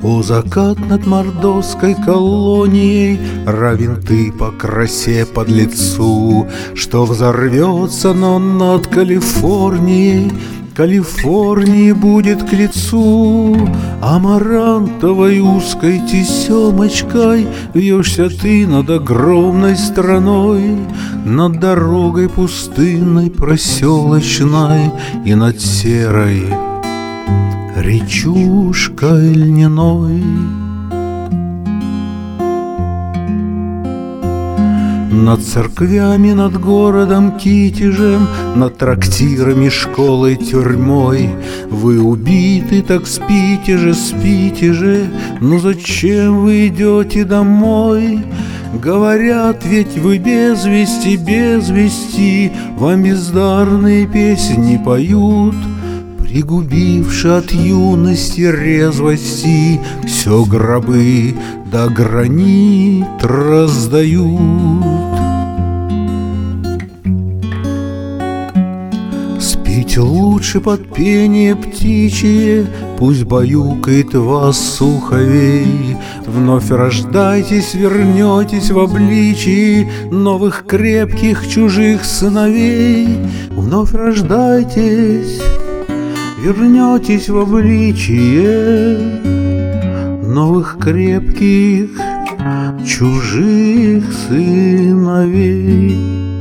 О, закат над мордовской колонией, равен ты по красе подлецу, что взорвется, но над Калифорнией Калифорнии будет к лицу. Амарантовой узкой тесемочкой вьешься ты над огромной страной, над дорогой пустынной проселочной и над серой речушкой льняной. Над церквями, над городом Китежем, над трактирами, школой, тюрьмой вы убиты, так спите же, но зачем вы идете домой? Говорят, ведь вы без вести, вам бездарные песни поют, пригубивши от юности резвости, все гробы до гранит раздают. Спите лучше под пение птичье, пусть баюкает вас суховей. Вновь рождайтесь, вернетесь в обличии новых крепких чужих сыновей. Вновь рождайтесь, вернетесь в обличие новых крепких чужих сыновей.